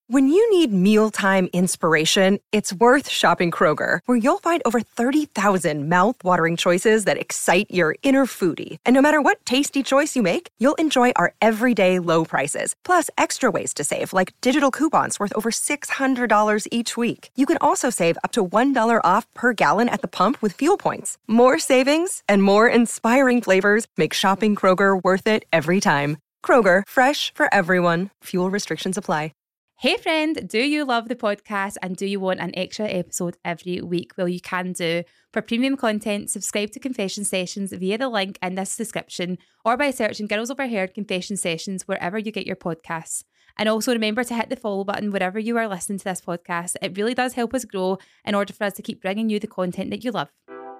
When you need mealtime inspiration, it's worth shopping Kroger, where you'll find over 30,000 mouth-watering choices that excite your inner foodie. And no matter what tasty choice you make, you'll enjoy our everyday low prices, plus extra ways to save, like digital coupons worth over $600 each week. You can also save up to $1 off per gallon at the pump with fuel points. More savings and more inspiring flavors make shopping Kroger worth it every time. Kroger, fresh for everyone. Fuel restrictions apply. Hey friend, do you love the podcast and do you want an extra episode every week? Well, you can do. For premium content, subscribe to Confession Sessions via the link in this description or by searching Girls Overheard Confession Sessions wherever you get your podcasts. And also remember to hit the follow button wherever you are listening to this podcast. It really does help us grow in order for us to keep bringing you the content that you love.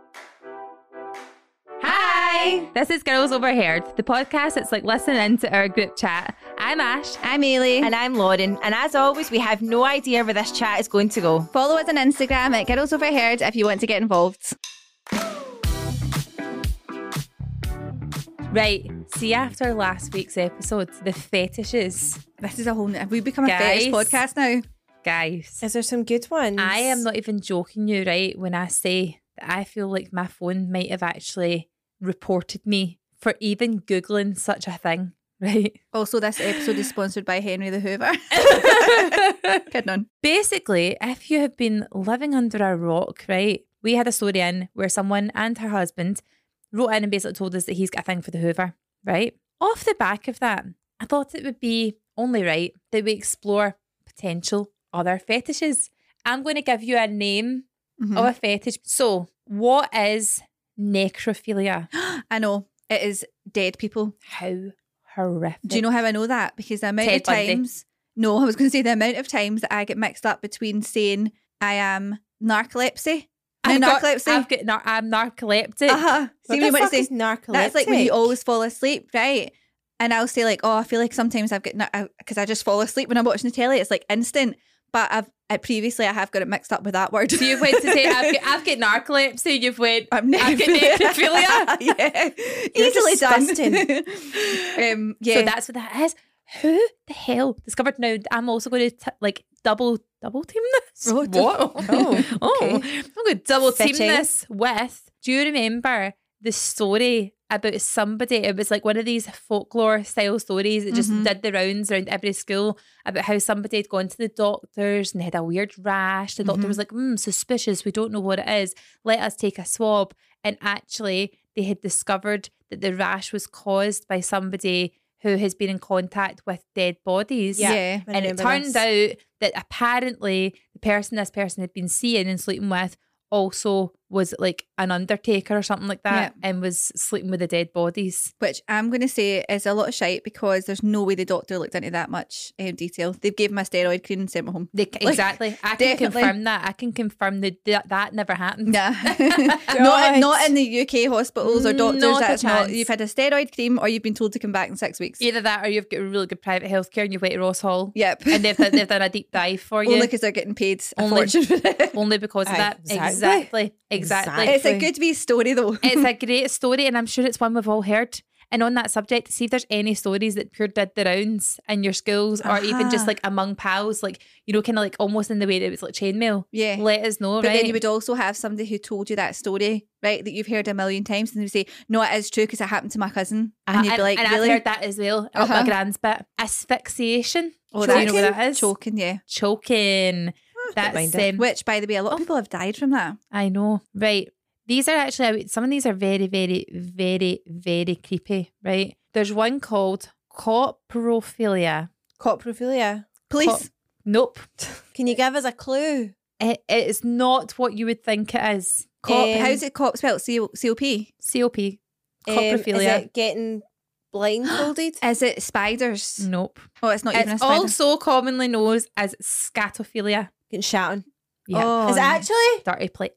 Hi, this is Girls Overheard, the podcast that's like listening into our group chat. I'm Ash. I'm Ailey. And I'm Lauren. And as always, we have no idea where this chat is going to go. Follow us on Instagram at Girls Overheard if you want to get involved. Right, see after last week's episode, the fetishes. This is a whole... Have we become a fetish podcast now? Guys. Is there some good ones? I am not even joking you, right, when I say that I feel like my phone might have actually reported me for even Googling such a thing, right? Also, this episode is sponsored by Henry the Hoover. Kidding on. Basically, if you have been living under a rock, right, we had a story in where someone and her husband wrote in and basically told us that he's got a thing for the Hoover, right? Off the back of that, I thought it would be only right that we explore potential other fetishes. I'm going to give you a name of a fetish. So, what is necrophilia? I know. It is dead people. How horrific. Do you know how I know that? Because the amount Ted of times... Bundy. No, I was going to say the amount of times that I get mixed up between saying I am narcolepsy. I'm narcolepsy. I'm narcoleptic. See, What the when fuck I say, is narcoleptic? that's like when you always fall asleep, right? And I'll say like, oh, I feel like sometimes I've got... Because I just fall asleep when I'm watching the telly. It's like instant. But previously I have got it mixed up with that word. So you've went to say, I've got narcolepsy, you've went, I've got necrophilia. Yeah. You're Easily disgusting. done. Yeah. So that's what that is. Who the hell discovered? Now I'm also going to double team this. Oh, I'm going to double team Fitting. this with. Do you remember the story about somebody? It was like one of these folklore style stories that just did the rounds around every school about how somebody had gone to the doctors and they had a weird rash. The doctor was like, suspicious. We don't know what it is. Let us take a swab. And actually, they had discovered that the rash was caused by somebody who has been in contact with dead bodies. Yeah. And it turned out that apparently this person had been seeing and sleeping with also was like an undertaker or something like that and was sleeping with the dead bodies. Which I'm going to say is a lot of shite because there's no way the doctor looked into that much detail. They've gave him a steroid cream and sent him home. Exactly. I can confirm that. I can confirm that never happened. Nah. not in the UK hospitals or doctors. Not a That's not. chance. You've had a steroid cream or you've been told to come back in 6 weeks. Either that or you've got really good private healthcare and you wait at Ross Hall. Yep. And they've done a deep dive for you. Only because they're getting paid a fortune for it. Only because of that. Exactly. Exactly. It's a good wee story though. It's a great story and I'm sure it's one we've all heard. And on that subject, see if there's any stories that pure did the rounds in your schools or even just like among pals, like, you know, kind of like almost in the way that it was like chainmail. Yeah. Let us know, But right? then you would also have somebody who told you that story, right, that you've heard a million times, and they would say, no, it is true because it happened to my cousin. And you'd be like, and really? I've heard that as well. My grand's bit. Asphyxiation. Oh, Do you know what that is? Choking, yeah. Choking. That's Which, by the way, a lot of people have died from that. I know. Right. These are actually, some of these are very, very, very, very creepy, right? There's one called coprophilia. Coprophilia. Police. Nope. Can you give us a clue? It is not what you would think it is. How's it cop spelled? COP? COP. Is Coprophilia. it getting blindfolded? Is it spiders? Nope. Oh, it's not even a It's spider. also commonly known as scatophilia. Getting shat on. Yeah. Oh, Is it actually? Dirty play.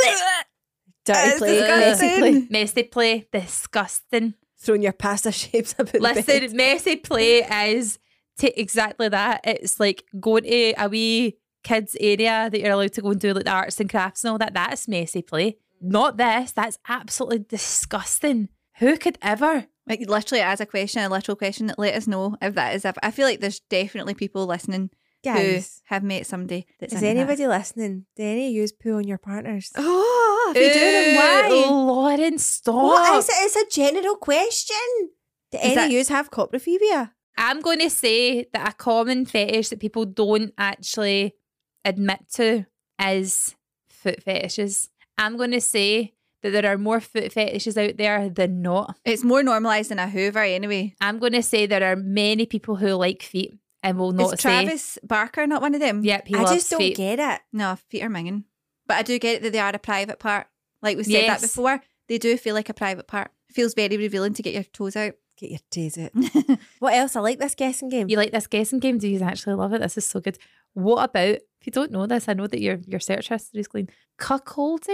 Dirty play, disgusting. messy play. Messy play. Disgusting. Throwing your pasta shapes about the Listen, bed. messy play is exactly that. It's like going to a wee kids area that you're allowed to go and do like the arts and crafts and all that. That is messy play. Not this. That's absolutely disgusting. Who could ever? Like, literally, as a question, a literal question, let us know if that is. I feel like there's definitely people listening who have met somebody that's Is into that. anybody listening? Do any of you poo on your partners? Oh, if you do, then why? Lauren, stop. What is it? It's a general question. Do any that- of you have coprophobia? I'm going to say that a common fetish that people don't actually admit to is foot fetishes. I'm going to say that there are more foot fetishes out there than not. It's more normalised than a Hoover anyway. I'm going to say there are many people who like feet and will not Is say. Travis Barker not one of them? Yep, he I loves just don't feet. get it. No, feet are minging. But I do get it that they are a private part. Like we said that Yes. before. They do feel like a private part. Feels very revealing to get your toes out. Get your tease out. What else? I like this guessing game. You like this guessing game? Do you actually love it? This is so good. What about, if you don't know this, I know that your search history is clean. Cuckolding?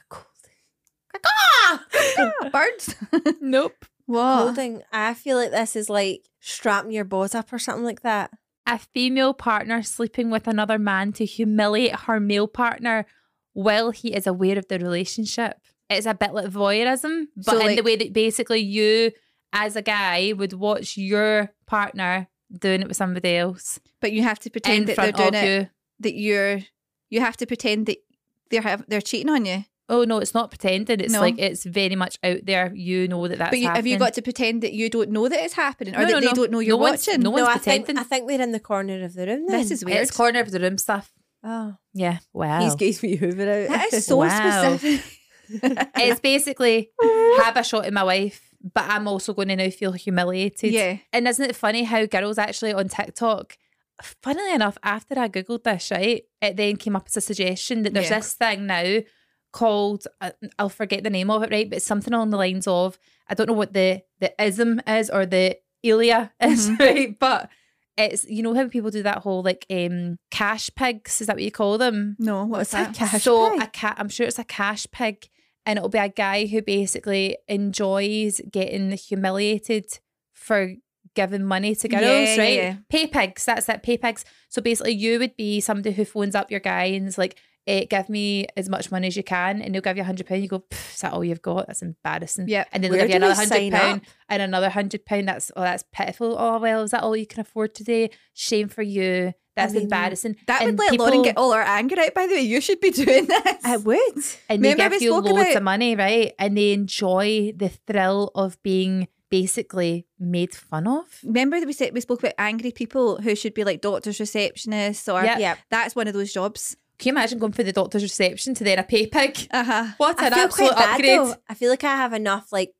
Birds. Nope. Whoa. Holding. I feel like this is like strapping your balls up or something like that. A female partner sleeping with another man to humiliate her male partner while he is aware of the relationship. It's a bit like voyeurism, but So, in the like- way that basically you, as a guy, would watch your partner doing it with somebody else But you have to pretend in that they're front doing of it. you. That you have to pretend that they're cheating on you. Oh no, it's not pretending. It's No. like it's very much out there. You know that that's But have you happening. got to pretend that you don't know that it's happening, or No, that no, they no. don't know you're No one's- watching? no one's I pretending. think they're in the corner of the room then. This is weird. It's corner of the room stuff. Oh. Yeah. Wow. He's gives me Hoover out. That is so Wow. specific. It's basically have a shot at my wife, but I'm also going to now feel humiliated. Yeah. And isn't it funny how girls actually on TikTok, funnily enough, after I Googled this, right, it then came up as a suggestion that there's Yeah. this thing now called, I'll forget the name of it, right, but it's something along the lines of, I don't know what the ism is or the ilia is, right, but it's, you know how people do that whole like cash pigs, is that what you call them? No, what's What's that? that? Cash So pig? I'm sure it's a cash pig, and it'll be a guy who basically enjoys getting humiliated for giving money to girls, Yeah, right? yeah. Pay pigs, that's it, pay pigs. So basically you would be somebody who phones up your guy and is like, give me as much money as you can, and they'll give you £100. You go, is that all you've got? That's embarrassing. Yep. And then they'll Where give you do we another sign £100 up? and another £100. That's pitiful. Oh well, is that all you can afford today? Shame for you. That's mean, embarrassing. That And would let Lauren get all her anger out, by the way. You should be doing this. I would. and they Remember give we you spoke loads about- of money, right? And they enjoy the thrill of being basically made fun of. Remember that we spoke about angry people who should be like doctors, receptionists, or Yep. that's one of those jobs. Can you imagine going for the doctor's reception to then a pay pig? Uh-huh. What I an feel absolute quite bad upgrade. though. I feel like I have enough like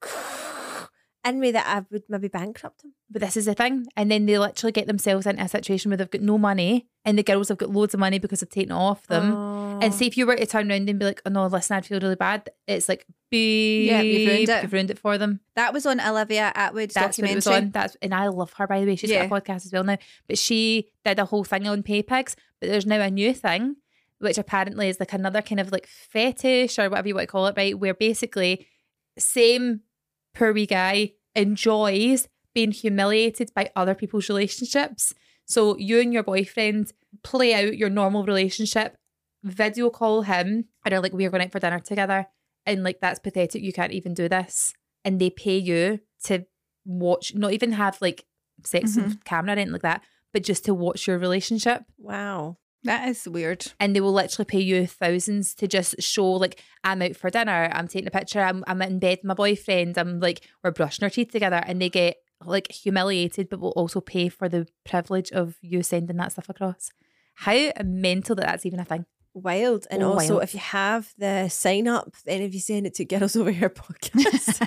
in me that I would maybe bankrupt him. But this is the thing. And then they literally get themselves into a situation where they've got no money and the girls have got loads of money because they've taken it off them. And see if you were to turn around and be like, oh no, listen, I'd feel really bad. It's like, beep, Yeah, you've ruined it. You've ruined it for them. That was on Olivia Atwood's That's what it was documentary. on. And I love her, by the way. She's Yeah. got a podcast as well now. But she did a whole thing on pay pigs. But there's now a new thing, which apparently is like another kind of like fetish or whatever you want to call it, right? Where basically same poor wee guy enjoys being humiliated by other people's relationships. So you and your boyfriend play out your normal relationship, video call him, and are like, we're going out for dinner together. And like, that's pathetic. You can't even do this. And they pay you to watch, not even have like sex on camera or anything like that, but just to watch your relationship. Wow. That is weird. And they will literally pay you thousands to just show like, I'm out for dinner, I'm taking a picture, I'm in bed with my boyfriend, I'm like, we're brushing our teeth together, and they get like humiliated, but will also pay for the privilege of you sending that stuff across. How mental that that's even a thing. Wild. And Oh, also wild. if you have the sign up, then if you send it to Girls Over Here podcast.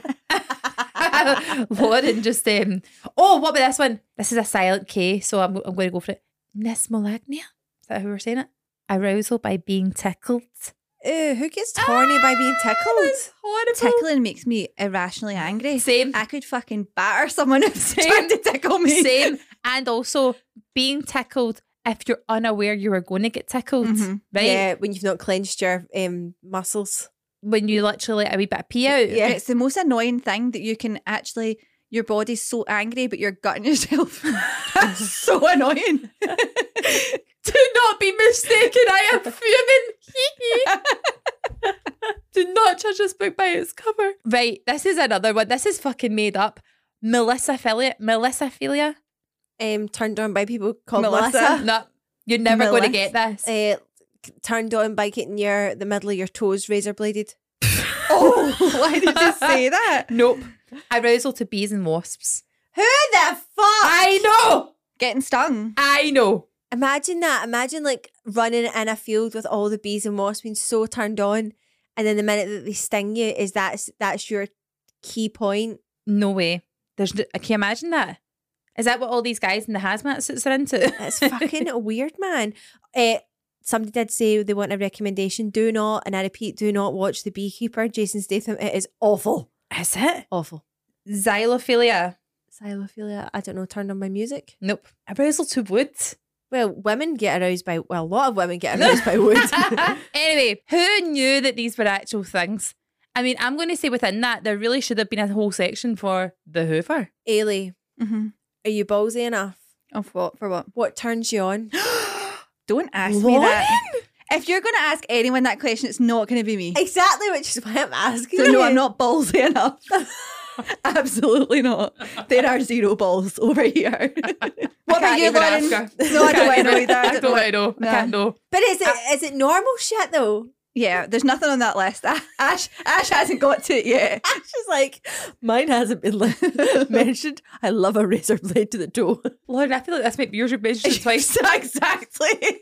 Lauren just oh, what about this one? This is a silent K, so I'm going to go for it. Nismolagnia? Is that how we're saying it? Arousal by being tickled. Ew, who gets horny by being tickled? Horrible. Tickling makes me irrationally angry. Same. I could fucking batter someone who's trying to tickle me. Same. And also being tickled if you're unaware you are going to get tickled, right? Yeah, when you've not clenched your muscles. When you literally let a wee bit of pee out. Yeah. It's the most annoying thing that you can actually, your body's so angry, but you're gutting yourself. That's so annoying. Do not be mistaken, I am fuming. Do not judge this book by its cover. Right, this is another one. This is fucking made up. Melissaphilia. Turned on by people called Melissa. Melissa. No, You're never going to Millis. get this. Turned on by getting the middle of your toes razor bladed. Oh, why did you say that? Nope. Arousal to bees and wasps. Who the fuck? I know. Getting stung. I know. Imagine that. Imagine like running in a field with all the bees and wasps being so turned on, and then the minute that they sting you, that's your key point. No way. Can you imagine that? Is that what all these guys in the hazmat suits are into? It's fucking weird, man. Somebody did say they want a recommendation. Do not, and I repeat, do not watch The Beekeeper. Jason Statham. It is awful. Is it? Awful. Xylophilia. Xylophilia. I don't know. Turned on my music. Nope. Arousal to wood. Well, women get aroused by. Well, a lot of women get aroused by wood. Anyway, who knew that these were actual things? I mean, I'm going to say within that, there really should have been a whole section for the Hoover. Ailey, Mm-hmm. are you ballsy enough? Of what? For what? What turns you on? Don't ask me that. If you're going to ask anyone that question, it's not going to be me. Exactly, which is why I'm asking. So no, you. I'm not ballsy enough. Absolutely not. There are zero balls over here. What about you, Lauren? No, I don't want to know either. I don't want to know. No. I can't know. But is it normal shit though? Yeah, there's nothing on that list. Ash hasn't got to it yet. She's like, mine hasn't been mentioned. I love a razor blade to the toe. Lauren, I feel like this might be yours. You've mentioned it twice. Exactly.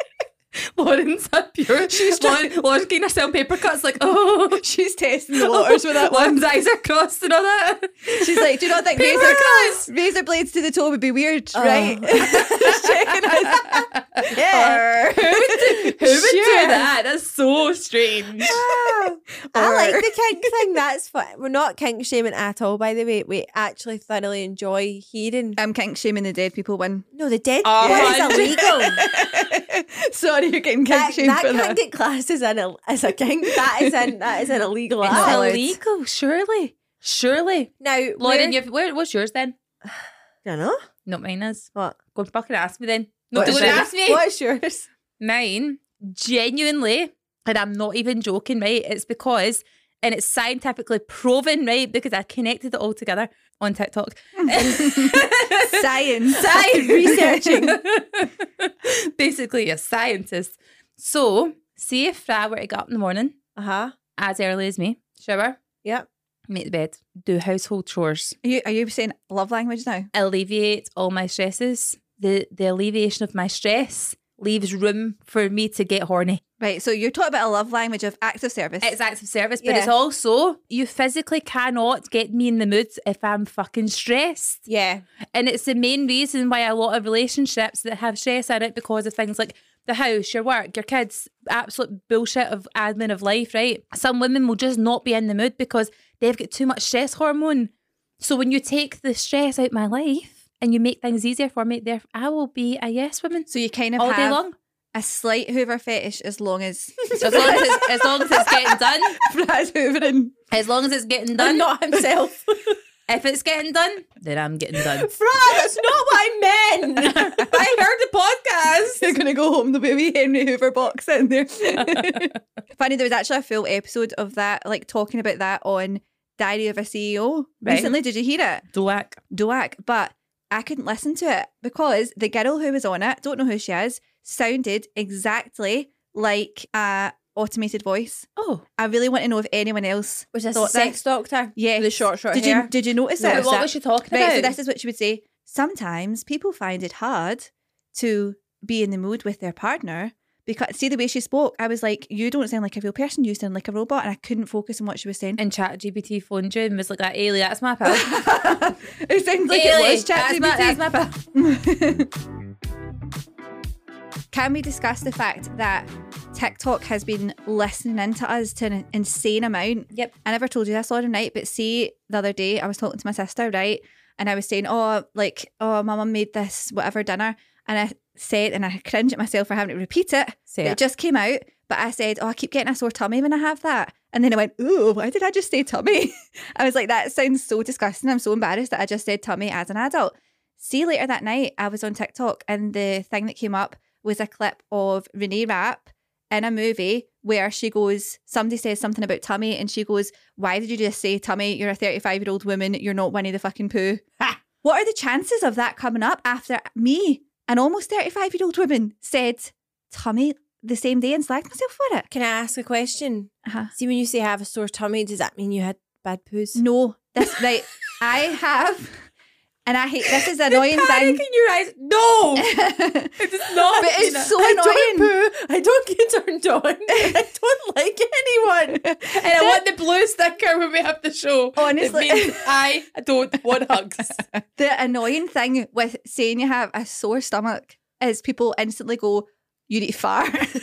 Lauren's a pure. Lauren's getting herself paper cuts like, oh. She's testing the waters with that one. Lauren's eyes are crossed and all that. She's like, do you not think Paper cuts. razor blades to the toe would be weird, right? Just checking us. Yeah. Who would do that? That's so strange. I like the kink thing. That's fun. We're not kink shaming at all, by the way. We actually thoroughly enjoy hearing. I'm kink shaming the dead people one. No, the dead Oh, one is illegal. Sorry, you're getting kink shamed That for can't that. get classed as a kink. That is an illegal It's act. not allowed. Illegal, surely. Now, Lauren, what's yours then? I don't know. Not mine is. What? Go and fucking ask me then. No, What don't is go and yours? ask me. What's yours? Mine, genuinely, and I'm not even joking, right? It's because, and it's scientifically proven, right? Because I connected it all together on TikTok. Science. Researching. Basically, a scientist. So, see if Fra were to get up in the morning, Uh-huh. as early as me, shower, Yep. make the bed, do household chores, Are you saying love language now? alleviate all my stresses. The alleviation of my stress leaves room for me to get horny. Right, so you're talking about a love language of acts of service. It's acts of service, but Yeah. it's also, you physically cannot get me in the mood if I'm fucking stressed. Yeah. And it's the main reason why a lot of relationships that have stress in it, because of things like the house, your work, your kids, absolute bullshit of admin of life, right? Some women will just not be in the mood because they've got too much stress hormone. So when you take the stress out my life and you make things easier for me, there I will be a yes woman So you kind of all have day long. a slight Hoover fetish as long as As long as it's getting done. Fraz hoovering. As long as it's getting And done. not himself. If it's getting done, then I'm getting done. Fra, that's not what I meant. I heard the podcast. You're going to go home, there'll be a wee Henry Hoover box in there. Funny, there was actually a full episode of that, like talking about that on Diary of a CEO Right. recently. Did you hear it? Doak. But I couldn't listen to it because the girl who was on it, don't know who she is, sounded exactly like a automated voice. Oh. I really want to know if anyone else Was this a thought sex this. doctor? Yes. The short Did hair? you notice But it? what was she talking Right, about? so this is what she would say. Sometimes people find it hard to be in the mood with their partner because, see the way she spoke, I was like, you don't sound like a real person, you sound like a robot, and I couldn't focus on what she was saying. And ChatGPT phoned you and was like, Ailey, that's my pal. It sounds like it was ChatGPT. That's my pal. Can we discuss the fact that TikTok has been listening into us to an insane amount? Yep. I never told you this all night, but see, the other day I was talking to my sister, right? And I was saying, oh, my mum made this whatever dinner. And I said, and I cringe at myself for having to repeat it. It just came out. But I said, I keep getting a sore tummy when I have that. And then I went, ooh, why did I just say tummy? I was like, that sounds so disgusting. I'm so embarrassed that I just said tummy as an adult. See, later that night, I was on TikTok and the thing that came up was a clip of Renee Rapp in a movie where she goes, somebody says something about tummy and she goes, why did you just say tummy? You're a 35-year-old woman. You're not Winnie the fucking Pooh. What are the chances of that coming up after me an almost 35-year-old woman said tummy the same day and slagged myself for it. Can I ask a question? Uh-huh. See, when you say have a sore tummy, does that mean you had bad poos? No, this right. I have, and I hate this is an annoying Panic thing. in your eyes. No, it is not. But it's so I annoying. don't poo. I don't get turned on. I don't like anyone. And I want the blue sticker when we have the show. Honestly. It means I don't want hugs. The annoying thing with saying you have a sore stomach is people instantly go, "You need to fart." That's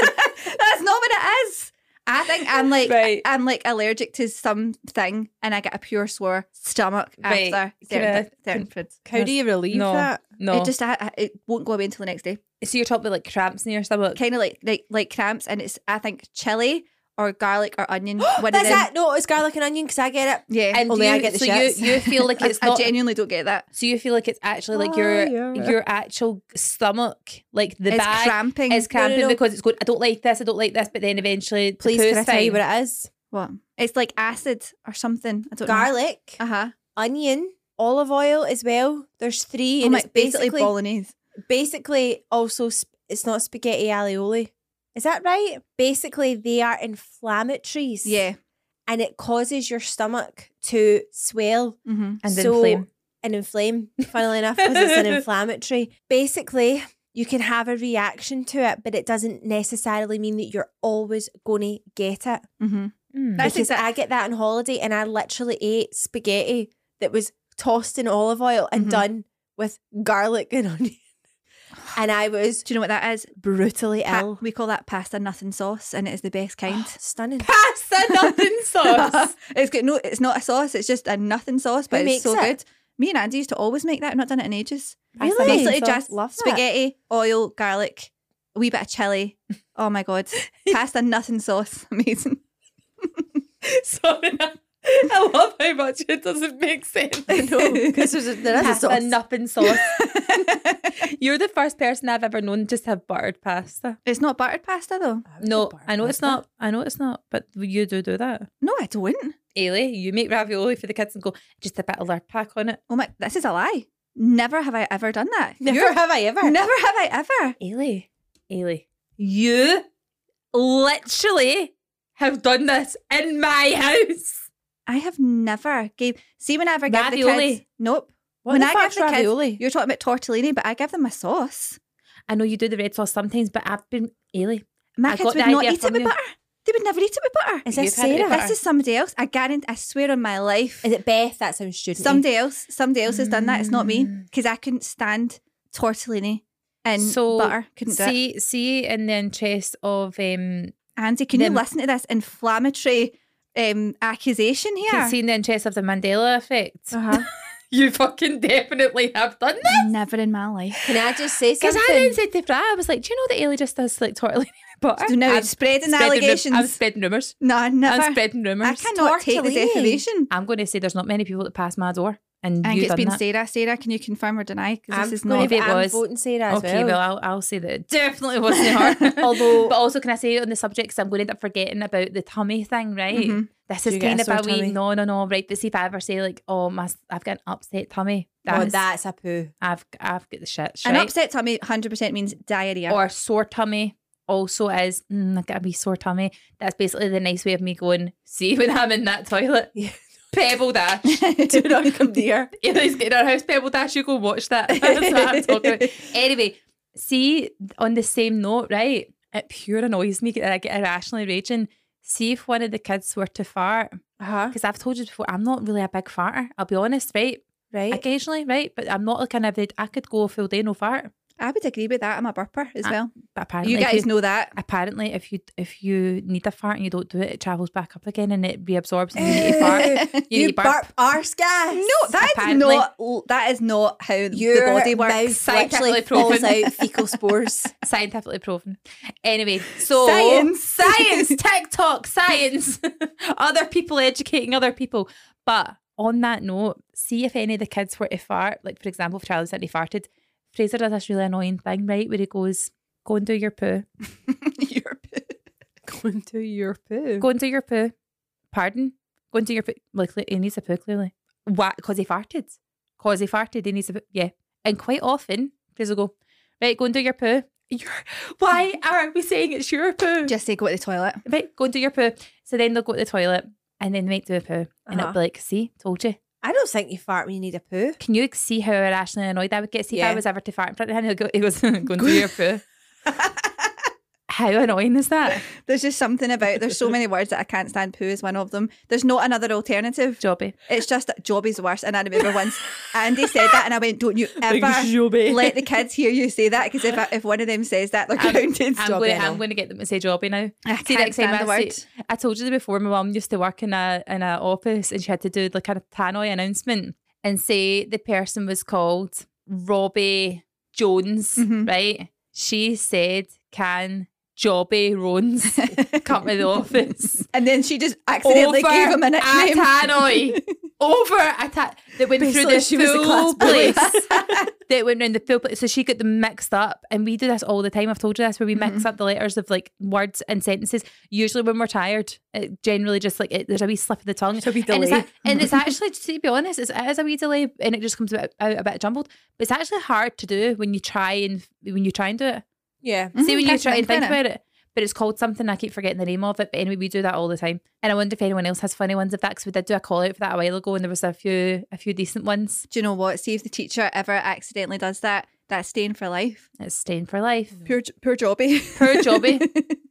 not what it is. I think I'm like Right. I'm like allergic to something, and I get a pure sore stomach Right. after certain foods. How do you relieve No, that? no. It just it won't go away until the next day. So you're talking about like cramps in your stomach. Kind of like cramps, and it's I think chili or garlic or onion. One of That's them. it. No, it's garlic and onion because I get it. Yeah, And Only do I you, get the so shits. you feel like it's I not. genuinely don't get that. So you feel like it's actually like your actual stomach, like the It's bag, cramping. is cramping no. because it's going. I don't like this. But then eventually, Please, the can I poo's tell you fine. what it is? What? It's like acid or something. I don't Garlic, know. Uh-huh. onion, olive oil as well. There's 3, Oh and my, it's basically bolognese. basically also it's not spaghetti alioli. Is that right? Basically, they are inflammatories. Yeah. And it causes your stomach to swell Mm-hmm. And So- inflame. and inflame, funnily enough, because it's an inflammatory. Basically, you can have a reaction to it, but it doesn't necessarily mean that you're always going to get it. Mm-hmm. Mm. Because I get that on holiday and I literally ate spaghetti that was tossed in olive oil and Mhm. done with garlic and onion. And I was Do you know what that is? brutally ill. We call that pasta nothing sauce, and it is the best kind. Stunning. Pasta nothing sauce. It's good. No, it's not a sauce. It's just a nothing sauce, but Who it's so makes it? good. Me and Andy used to always make that. I've not done it in ages. Pasta Really? Basically, nothing just Love that. spaghetti, oil, garlic, a wee bit of chili. Oh my god, pasta nothing sauce, amazing. Sorry, I love how much it doesn't make sense. No, because there is a Pasta sauce. nothing sauce. You're the first person I've ever known just to have buttered pasta. It's not buttered pasta though. No, I know it's not. I know it's not. But you do that. No, I don't. Ailey, you make ravioli for the kids and go, just a bit of Lurpak on it. Oh my, this is a lie. Never have I ever done that. Never have I ever. Never have I ever. Ailey, you literally have done this in my house. I have never gave. See, whenever I give the Ravioli. kids, nope. What when the I fuck's give the ravioli? kids, you're talking about tortellini, but I give them a sauce. I know you do the red sauce sometimes, but I've been Ailey. My I kids got would the not idea eat it from with you. butter. They would never eat it with butter. Is You've this had it with Sarah? butter. This is somebody else. I guarantee. I swear on my life. Is it Beth? That sounds student. Somebody else has done that. It's not me because I couldn't stand tortellini and So butter. Couldn't do it. see in the interest of Andy, can you them- listen to this inflammatory accusation here? see in the interest of the Mandela effect. Uh-huh. You fucking definitely have done this. Never in my life. Can I just say Because something? I then said to Fra, I was like, do you know that Ailey just does like tortellini with butter? So now I'm it's spreading the spreading allegations. I'm spreading rumours. No, never. I'm spreading rumours. I cannot take this Tortellini. information. I'm going to say there's not many people that pass my door. And I think you it's done been that. Sarah. Sarah, can you confirm or deny? Because I'm this is gonna- not. Maybe it I'm was. voting Sarah as Okay, well. well, I'll say that it definitely wasn't her. Although- but also, can I say on the subject, because I'm going to end up forgetting about the tummy thing, right? Mhm. This Do is you get kind a of sore a wee tummy? no, right? But see if I ever say like, oh, I've got an upset tummy, Oh, that's a poo. I've got the shits, An right? upset tummy 100% means diarrhea. Or sore tummy also is, I got a wee sore tummy. That's basically the nice way of me going, see when I'm in that toilet. Yeah. Pebble Dash. Do not come near. Ailey's getting our house Pebble Dash, you go watch that. That's what I'm talking about. Anyway, see, on the same note, right, it pure annoys me that I get irrationally raging. See if one of the kids were to fart, Uh-huh. because I've told you before, I'm not really a big farter, I'll be honest, right? Right. Occasionally, right? But I'm not like I could go a full day no fart. I would agree with that. I'm a burper as well. But apparently, You if guys know that. apparently if you need a fart and you don't do it, it travels back up again and it reabsorbs and you need to fart. You need You to burp. burp arse gas. No, Apparently. that is not how Your the body works. mouth Scientifically literally falls proven. out fecal spores. Scientifically proven. Anyway, so Science. TikTok, science. Other people educating other people. But on that note, see if any of the kids were to fart, like for example, if Charlie said he farted, Fraser does this really annoying thing, right, where he goes, go and do your poo. Your poo. Go into your poo. Go and do your poo. Pardon? Go and do your poo. Like, he needs a poo, clearly. What? Because he farted. He needs a poo. Yeah. And quite often, Fraser will go, Right, go and do your poo. Why are we saying it's your poo? Just say go to the toilet. Right, go and do your poo. So then they'll go to the toilet and then they might do a poo. And it'll be like, see, told you. I don't think you fart when you need a poo. Can you see how irrationally annoyed I would get? See if Yeah. I was ever to fart in front of him, he goes, go and do your poo. How annoying is that? There's just something about, there's so many words that I can't stand. Poo is one of them. There's not another alternative. Jobby. It's just that Jobby's worse. And I remember once Andy said that and I went, don't you ever Jobby. let the kids hear you say that, because if one of them says that, they're counted. I'm going to get them to say Jobby now. I See, can't next time stand the I word. I told you before, my mum used to work in a office and she had to do like a tannoy announcement and say the person was called Robbie Jones, right? She said, can Jobby Rones come to the office? And then she just accidentally gave him a nickname. Tannoy. Over a that went Basically, through the she was the full class bully. place. That went round the full place. So she got them mixed up. And we do this all the time. I've told you this, where we mix up the letters of like words and sentences. Usually when we're tired, it generally just like there's a wee slip of the tongue. a wee And delay. it's actually, to be honest, it is a wee delay and it just comes out a bit jumbled. But it's actually hard to do when you try and do it. Yeah. See, when you Catch try your and think mind, about it. But it's called something, I keep forgetting the name of it. But anyway, we do that all the time. And I wonder if anyone else has funny ones of that, because we did do a call out for that a while ago and there was a few decent ones. Do you know what? See if the teacher ever accidentally does that, that's staying for life. It's staying for life. Poor Jobby. Poor Jobby.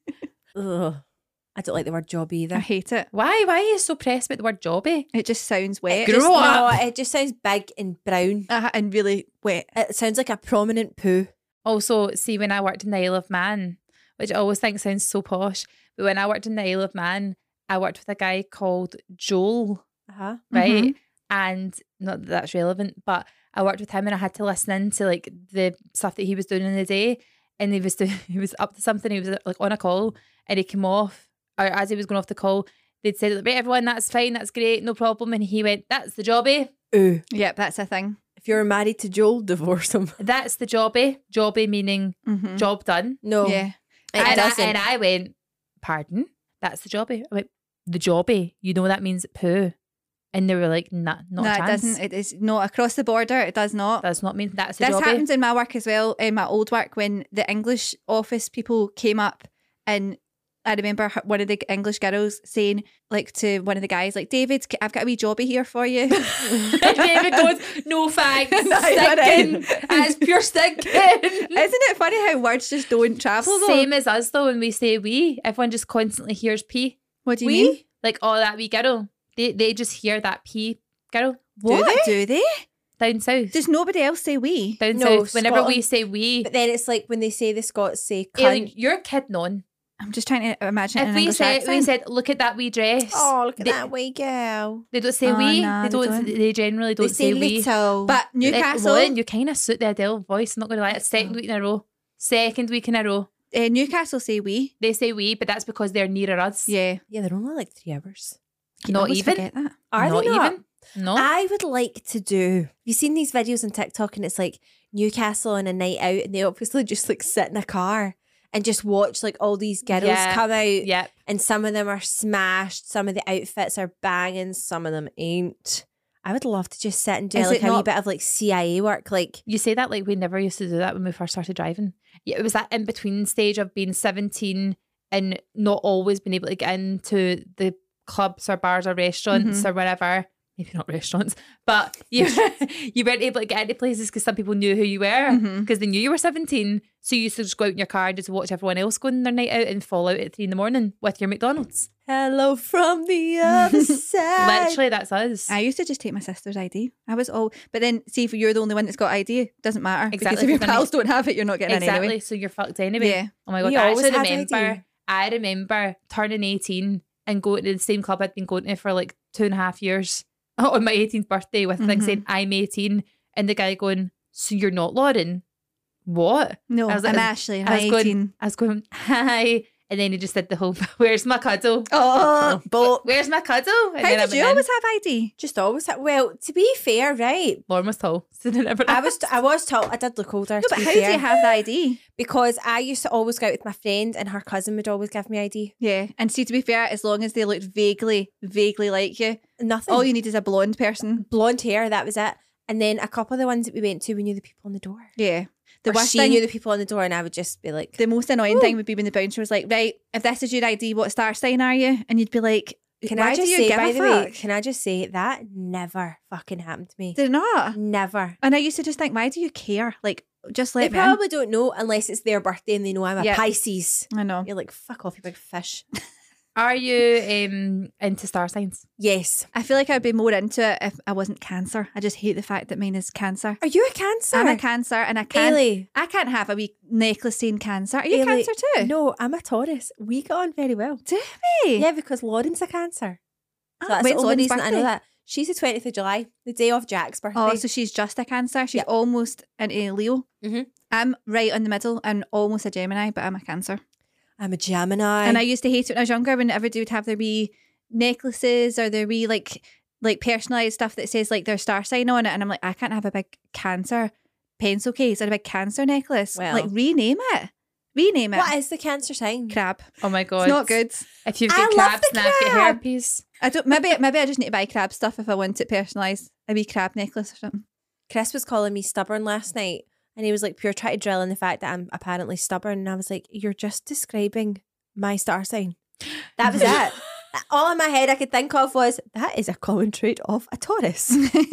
Ugh. I don't like the word job I either. hate it. Why are you so pressed about the word Jobby? It just sounds wet. Grow up. No, it just sounds big and brown. And really wet. It sounds like a prominent poo. Also, see, when I worked in the Isle of Man, which I always think sounds so posh, but when I worked in the Isle of Man, I worked with a guy called Joel, Uh-huh. right? And not that that's relevant, but I worked with him and I had to listen in to like the stuff that he was doing in the day. And he was up to something. He was like on a call and he came off, or as he was going off the call, they'd said, right, everyone, that's fine, that's great, no problem. And he went, that's the Jobby. Ooh. Yep, that's a thing. If you're married to Joel, divorce him. That's the Jobby. Jobby meaning job done. No. Yeah. It doesn't. And I went, pardon? That's the Jobby. I went, the Jobby, you know that means poo. And they were like, nah, not No, a it chance. doesn't. It is not across the border. It does not. Does not mean that's the This Jobby. happens in my work as well, in my old work, when the English office people came up, and I remember one of the English girls saying, like, to one of the guys, like, David, I've got a wee jobby here for you. And David goes, no thanks, No, stinking. That's pure stinking. Isn't it funny how words just don't travel, though? Same as us though, when we say we, everyone just constantly hears pee. What do you mean? Like, oh, that wee girl. They just hear that pee girl. What? Do they? Down south. Does nobody else say we? Down No, south. Whenever we Scotland. say we, But then it's like when they say the Scots say cunt. Aileen, you're kidding on. I'm just trying to imagine If an we English said, accent. look at that wee dress. Oh, look at they, that wee girl. They don't say Oh, we. nah, they they don't. don't. They generally They don't say we. little. But Newcastle, You kind of suit the Adele voice. I'm not going to lie. It's second week in a row. Second week in a row. Newcastle say we. They say we, but that's because they're nearer us. Yeah. yeah, they're only like 3 hours. I Not always even. forget that. Are Not they not? even. No. I would like to do. Have you seen these videos on TikTok and it's like Newcastle on a night out and they obviously just like sit in a car and just watch like all these girls Yeah. come out Yep. and some of them are smashed, some of the outfits are banging, some of them ain't. I would love to just sit and do Is like it a wee not- bit of like CIA work. Like, You say that like we never used to do that when we first started driving. Yeah, it was that in between stage of being 17 and not always being able to get into the clubs or bars or restaurants or whatever. Maybe not restaurants, but you weren't able to get into places because some people knew who you were because they knew you were 17. So you used to just go out in your car and just watch everyone else go on their night out and fall out at 3 a.m. with your McDonald's. hello from the other side. Literally, that's us. I used to just take my sister's ID. I was all, but then see if you're the only one that's got ID, it doesn't matter. Because Exactly, if your because then pals don't have it, you're not getting in Exactly. anyway. So you're fucked anyway. Yeah. Oh my God. We I always actually had remember, ID. I remember turning 18 and going to the same club I'd been going to for like 2.5 years on my 18th birthday with things saying, I'm 18. And the guy going, so you're not Lauren? What? No, I was I'm like- Ashley. I'm I was 18. going, hi. And then he just did the whole, where's my cuddle? Oh, but Where's my cuddle? And how then I did you went in. always have ID? Just always well, to be fair, right? Lauren was tall. So they never I was told I did look older. No, to but be how do fair, you have the ID? because I used to always go out with my friend and her cousin would always give me ID. Yeah, and see, to be fair, as long as they looked vaguely like you, Nothing. all you need is a blonde person. Blonde hair, that was it. And then a couple of the ones that we went to, we knew the people on the door. Yeah. The or worst she thing, knew the people on the door, and I would just be like, the most annoying thing would be when the bouncer was like, right, if this is your ID, what star sign are you? And you'd be like, can why I just do you say, give by a the fuck? way, can I just say that never fucking happened to me. Did it not? Never. And I used to just think, why do you care? Like, just They let me in. probably don't know unless it's their birthday and they know I'm a Yeah. Pisces. I know. You're like, fuck off, you big fish. Are you into star signs? Yes. I feel like I'd be more into it if I wasn't Cancer. I just hate the fact that mine is Cancer. Are you a Cancer? I'm a Cancer, and I Ailey. can't have a wee necklace saying Cancer. Are you Ailey, Cancer too? No, I'm a Taurus. We got on very well. Do we? Yeah, because Lauren's a Cancer. So Oh, that's when's the only Lauren's reason I know birthday? that. She's the 20th of July, the day of Jack's birthday. Oh, so she's just a Cancer. She's Yep. almost an Leo. Mhm. I'm right in the middle and almost a Gemini, but I'm a Cancer. I'm a Gemini. And I used to hate it when I was younger when everybody would have their wee necklaces or their wee like personalised stuff that says like their star sign on it. And I'm like, I can't have a big Cancer pencil case or a big Cancer necklace. Well. Like rename it. Rename it. What is the Cancer sign? Crab. Oh my god, It's not good. If you've I got love crabs, the now get crab. herpes. I don't. Maybe I just need to buy crab stuff if I want it personalised. A wee crab necklace or something. Chris was calling me stubborn last night, and he was like pure trying to drill in the fact that I'm apparently stubborn. And I was like, you're just describing my star sign. That was it. All in my head I could think of was, that is a common trait of a Taurus.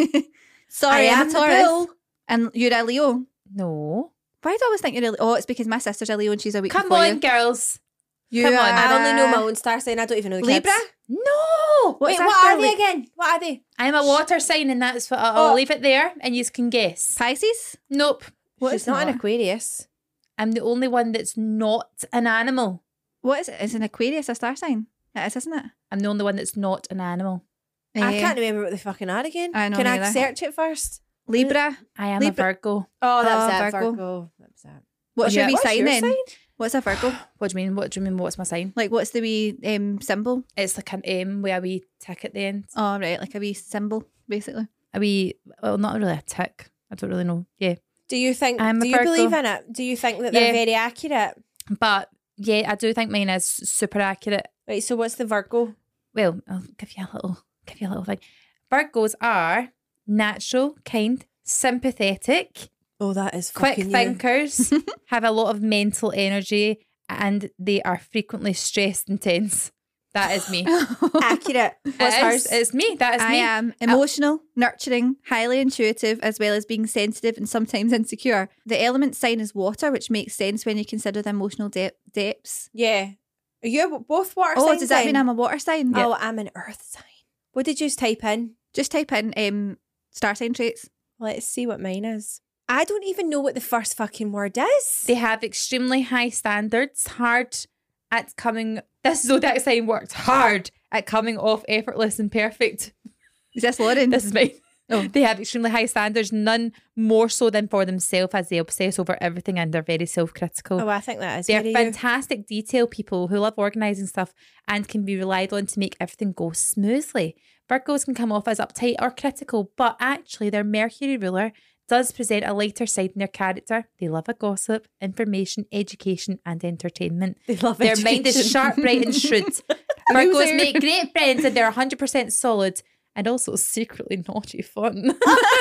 Sorry, I I'm am a the Taurus. bull. And you're a Leo. No. Why do I always think you're a Leo? Oh, it's because my sister's a Leo and she's a week Come before on, you. girls. You come on. are I only know a my own star sign. I don't even know the Libra. kids. No. What's Wait, our what star are they Li- again? What are they? I'm a water sign, and that's what I'll Oh. leave it there, and you can guess. Pisces. Nope. What She's is not that? an Aquarius. I'm the only one that's not an animal. What is it? Is an Aquarius a star sign? It is, isn't it? I'm the only one that's not an animal. I Eh, can't remember what they fucking are again. I know Can I neither. search it first? Libra. I am Libra- a Virgo. Oh, that's that's it, it. Virgo. Virgo. That's that. What's your wee What's sign your then? sign? What's a Virgo? What do you mean? What do you mean? What's my sign? Like, what's the wee symbol? It's like an M with a wee tick at the end. Oh, right, like a wee symbol, basically. A wee, well, not really a tick. I don't really know. Yeah. Do you think? I'm a Do you Virgo. believe in it? Do you think that they're Yeah. very accurate? But yeah, I do think mine is super accurate. Right. So what's the Virgo? Well, I'll give you a little thing. Virgos are natural, kind, sympathetic, Oh, that is quick fucking you. thinkers, have a lot of mental energy, and they are frequently stressed and tense. That is me. Accurate. What's It hers? is, it's me. That is I me. am emotional, nurturing, highly intuitive, as well as being sensitive and sometimes insecure. The element sign is water, which makes sense when you consider the emotional depths. Yeah. Are you both water Oh, signs does that then? mean I'm a water sign? Oh, I'm an earth sign. What did you just type in? Just type in star sign traits. Let's see what mine is. I don't even know what the first fucking word is. They have extremely high standards, hard at coming. This zodiac sign worked hard at coming off effortless and perfect. Is this Lauren? This is mine. Oh. They have extremely high standards, none more so than for themselves, as they obsess over everything and they're very self-critical. Oh, I think that is They're very you. fantastic detail people who love organising stuff and can be relied on to make everything go smoothly. Virgos can come off as uptight or critical, but actually their Mercury ruler does present a lighter side in their character. They love a gossip, information, education and entertainment. They love Their mind is education. sharp, bright and shrewd. Virgos Loser. make great friends and they're 100% solid and also secretly naughty fun.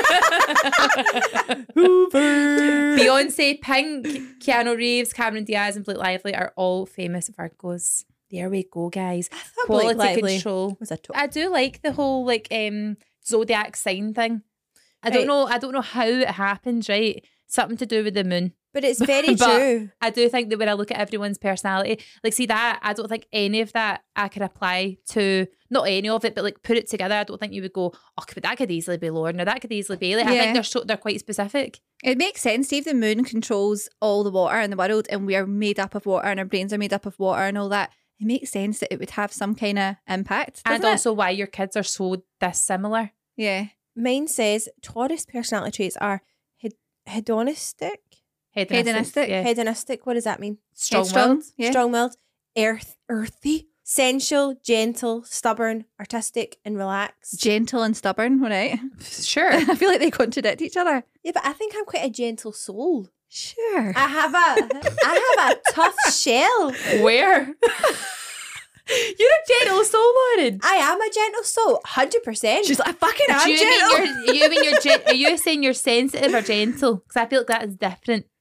Beyonce, Pink, Keanu Reeves, Cameron Diaz and Blake Lively are all famous Virgos. There we go, guys. thought Blake Quality Lively control. was a top. I do like the whole zodiac sign thing. I don't know how it happens, right? Something to do with the moon. But it's very But true. I do think that when I look at everyone's personality, like see that, I don't think any of that I can apply to, not any of it, but like put it together. I don't think you would go, oh, but that could easily be Lauren or that could easily be Ailey. I Yeah. think they're quite specific. It makes sense. See, if the moon controls all the water in the world and we are made up of water and our brains are made up of water and all that, it makes sense that it would have some kind of impact. And doesn't it? also why your kids are so dissimilar. Yeah. Mine says Taurus personality traits are hedonistic. Hedonistic. Yeah. Hedonistic. What does that mean? Strong-willed. Yeah. Strong-willed, earthy, sensual, gentle, stubborn, artistic, and relaxed. Gentle and stubborn, all right? Sure. I feel like they contradict each other. Yeah, but I think I'm quite a gentle soul. Sure. I have a tough shell. Where? You're a gentle soul, Lauren. I am a gentle soul, 100%. She's like, I fucking am Do you gentle. mean are you saying you're sensitive or gentle? Because I feel like that is different.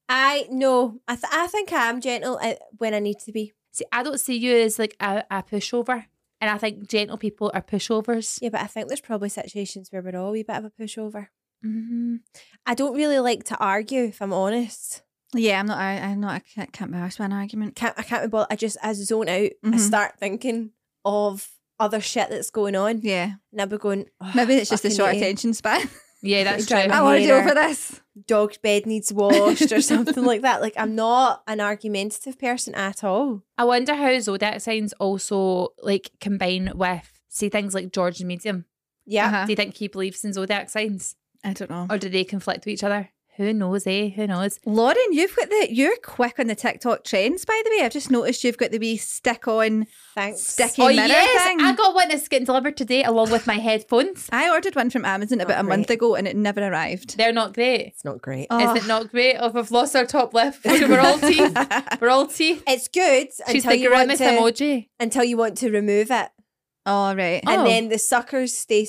I think I am gentle when I need to be. See, I don't see you as like a pushover. And I think gentle people are pushovers. Yeah, but I think there's probably situations where we're all a wee bit of a pushover. Mm-hmm. I don't really like to argue, if I'm honest. Yeah, I can't be arsed with an argument. I can't be bothered. I zone out. I start thinking of other shit that's going on. Yeah. And I'll be going, oh, Maybe it's just a fucking short hate it. attention span. Yeah, that's true. Drive I want to do hater. over this. Dog's bed needs washed or something like that. Like, I'm not an argumentative person at all. I wonder how zodiac signs also like combine with, say, things like George the Medium. Yeah. Uh-huh. Do you think he believes in zodiac signs? I don't know. Or do they conflict with each other? Who knows, eh? Who knows? Lauren, you're quick on the TikTok trends, by the way. I've just noticed you've got the wee stick-on Thanks. sticky Oh, mirror yes! thing. I got one that's getting delivered today along with my headphones. I ordered one from Amazon about a month ago and it never arrived. They're not great. It's not great. Oh. Is it not great? Oh, we've lost our top lip. We're all teeth. We're all teeth. It's good She's until the you want grimace to emoji. until you want to remove it. Oh, right. Oh. And then the suckers stay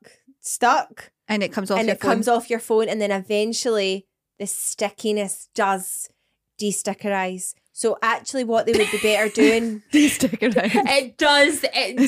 stuck. And it comes off and your it phone. comes off your phone, and then eventually the stickiness does de-stickerize. So actually what they would be better doing De-stickerize. It does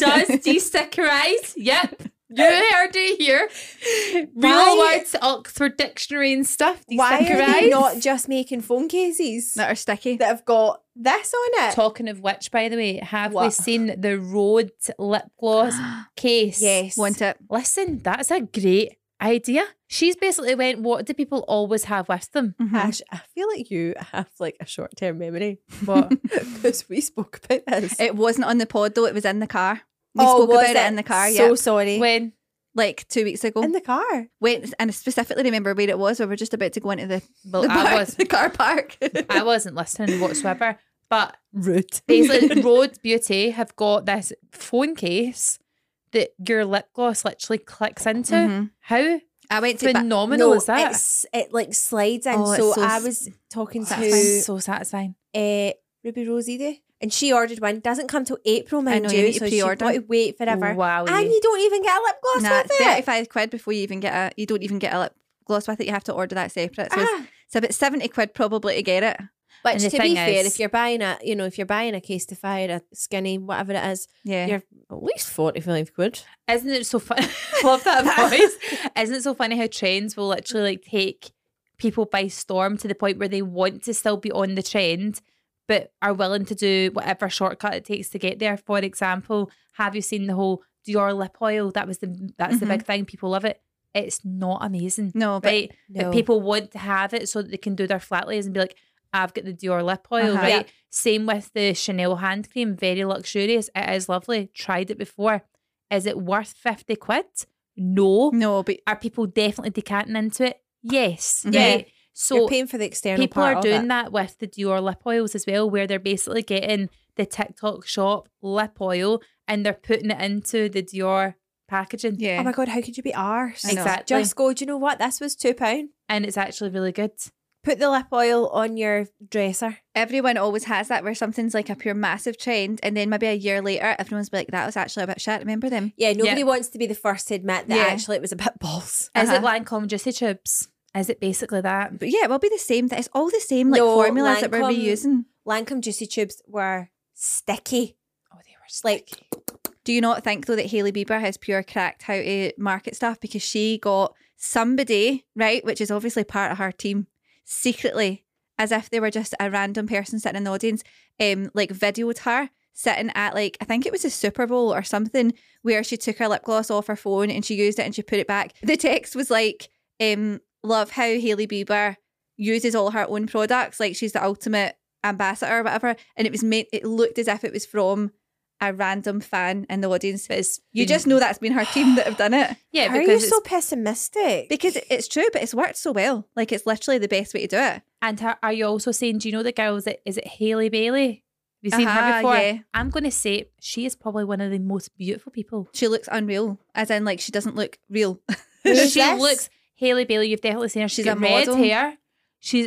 de-stickerize. Yep. You heard it here. Real Why- words, Oxford Dictionary and stuff. why are they De-stickerize. not just making phone cases That are sticky. that have got this on it? Talking of which, by the way, have we What? seen the Rhodes lip gloss case? Yes. Want it? Listen, that's a great idea. She's basically went, what do people always have with them? Ash, I feel like you have like a short-term memory What? because we spoke about this. It wasn't on the pod though, it was in the car. We Oh, spoke was about it in the car, So yeah. sorry. When? Like 2 weeks ago. In the car. Wait, and I specifically remember where it was. We were just about to go into the, Well, the, I park, was. the car park. I wasn't listening whatsoever. But Rude. basically, Rhodes Beauty have got this phone case that your lip gloss literally clicks into. Mhm. How I went to phenomenal is that? It like slides in. Oh, it's so so I was talking satisfying. So satisfying. to Ruby Rose Edie, and she ordered one. Doesn't come till April, mind know, you. you need to So she's pre-order. got to wait forever. Wow. And you don't even get a lip gloss Nah, with it. 35 quid before you even get you don't even get a lip gloss with it. You have to order that separate. So it's about 70 quid probably to get it. Which, And the to be thing fair, is- if you're buying a case to fire, a skinny, whatever it is, Yeah. you're at least 45 quid. Isn't it so funny? Love that voice. Isn't it so funny how trends will literally like take people by storm to the point where they want to still be on the trend, but are willing to do whatever shortcut it takes to get there. For example, have you seen the whole Dior lip oil? That's the big thing. People love it. It's not amazing. No, but Right? no. But people want to have it so that they can do their flat lays and be like, I've got the Dior lip oil, Uh-huh. right? Yeah. Same with the Chanel hand cream, very luxurious. It is lovely. Tried it before. Is it worth 50 quid? No. no, but Are people definitely decanting into it? Yes. Yeah. Right? So You're paying for the external people part are of doing it. that with the Dior lip oils as well, where they're basically getting the TikTok shop lip oil and they're putting it into the Dior packaging. yeah. Oh my God, how could you be arsed? I know. Exactly. Just go, do you know what? This was £2. And it's actually really good. Put the lip oil on your dresser. Everyone always has that where something's like a pure massive trend and then maybe a year later everyone's be like, that was actually a bit shit. Remember them? Yeah, nobody Yeah. wants to be the first to admit that Yeah. actually it was a bit balls. Is Uh-huh. it Lancome Juicy Tubes? Is it basically that? But yeah, it will be the same. It's all the same like No, formulas that we're Lancome- reusing. Lancome Juicy Tubes were sticky. Oh, they were Like, Do you not think though that Hailey Bieber has pure cracked how to market stuff because she got somebody, right, which is obviously part of her team, secretly, as if they were just a random person sitting in the audience, like videoed her sitting at like, I think it was a Super Bowl or something, where she took her lip gloss off her phone and she used it and she put it back. The text was like, love how Hailey Bieber uses all her own products, like she's the ultimate ambassador or whatever. And it looked as if it was from a random fan in the audience. You just know that's been her team that have done it. Yeah, how are you because so it's, pessimistic? Because it's true, but it's worked so well. Like it's literally the best way to do it. and are you also saying, do you know the girl, is it Hailey Bailey? Have you seen her Uh-huh, before? yeah. I'm going to say she is probably one of the most beautiful people. She looks unreal, as in like she doesn't look real. Who's She this? looks, Hailey Bailey, you've definitely seen her. She's She's got a red model. hair. She's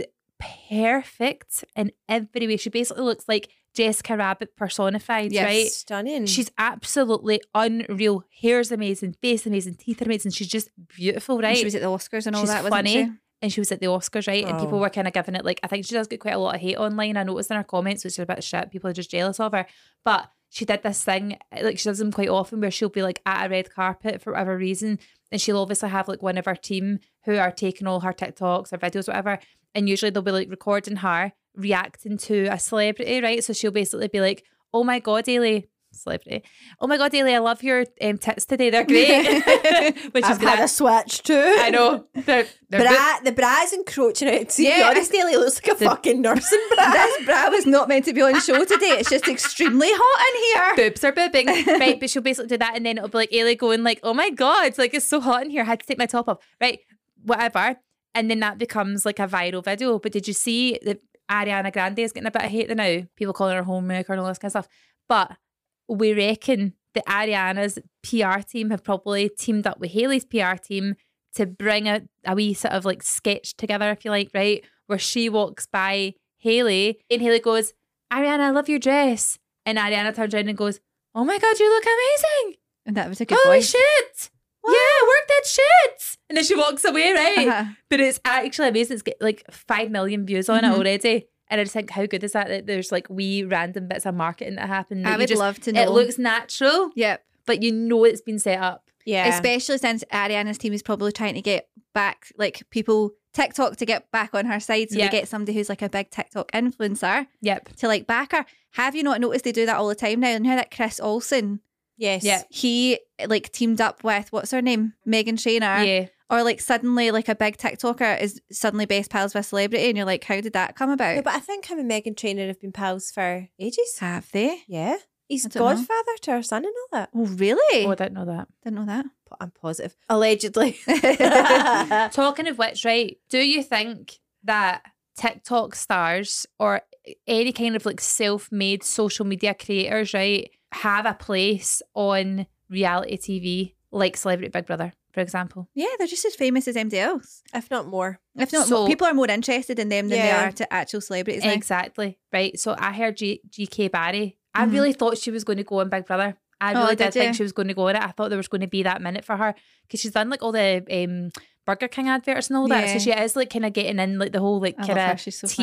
perfect in every way. She basically looks like Jessica Rabbit personified, Yes. right? Stunning. She's absolutely unreal. Hair's amazing, face amazing, teeth are amazing. She's just beautiful, right? She was at the Oscars and all She's that, funny. wasn't and she was at the Oscars, right? And people were kind of giving it like, I think she does get quite a lot of hate online. I noticed in her comments, which is a bit of shit. People are just jealous of her. But she did this thing, like she does them quite often, where she'll be like at a red carpet for whatever reason. And she'll obviously have like one of her team who are taking all her TikToks or videos, whatever. And usually they'll be like recording her reacting to a celebrity, right? So she'll basically be like, oh my God, Ailey. Celebrity. Oh my God, Ailey, I love your tits today. They're great. Which I've had a switch too. I know. They're the bra's encroaching out. To be honest, Ailey looks like a fucking nursing bra. This bra was not meant to be on show today. It's just extremely hot in here. Boobs are boobing. Right, but she'll basically do that, and then it'll be like Ailey going like, oh my God, it's like it's so hot in here. I had to take my top off. Right, whatever. And then that becomes like a viral video. But did you see that Ariana Grande is getting a bit of hate now? People calling her homemaker and all this kind of stuff. But we reckon that Ariana's PR team have probably teamed up with Hailey's PR team to bring a wee sort of like sketch together, if you like, right? Where she walks by Hailey and Hailey goes, Ariana, I love your dress. And Ariana turns around and goes, oh my God, you look amazing. And that was a good Holy voice. shit. What? Yeah, work that shit. And then she walks away, right? But it's actually amazing. It's got like 5 million views on it already. And I just think, how good is that there's like wee random bits of marketing that happen. I would love to know. It looks natural. Yep. But you know it's been set up. Yeah. Especially since Ariana's team is probably trying to get back, like people, TikTok to get back on her side. So they get somebody who's like a big TikTok influencer to like back her. Have you not noticed they do that all the time now? And how that Chris Olsen, he like teamed up with, what's her name? Meghan Trainor. Yeah. Or like suddenly like a big TikToker is suddenly best pals with a celebrity and you're like, how did that come about? Yeah, but I think him and Meghan Trainor have been pals for ages. Have they? Yeah. He's godfather to her son and all that. Oh, really? Oh, I didn't know that. Didn't know that. I'm positive. Allegedly. Talking of which, right, do you think that TikTok stars or any kind of like self-made social media creators, right, have a place on reality TV like Celebrity Big Brother, for example? Yeah, they're just as famous as anybody else. If not more. If not more. People are more interested in them than they are to actual celebrities now. Exactly. Right. So I heard GK Barry. I really thought she was going to go on Big Brother. I really did think she was going to go on it. I thought there was going to be that minute for her because she's done like all the Burger King adverts and all that. So she is like kind of getting in like the whole like kind of